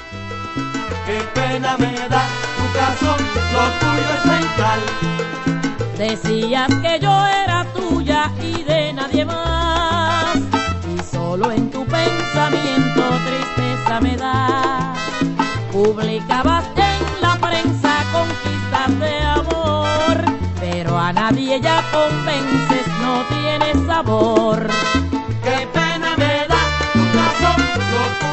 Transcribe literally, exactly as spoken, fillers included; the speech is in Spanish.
Qué pena me da tu caso, lo tuyo es mental. Decías que yo era tuya y de nadie más, y solo en tu pensamiento tristeza me da. Publicabas en la prensa conquistas de amor, pero a nadie ya convences, no tienes sabor. Qué pena me da tu caso, lo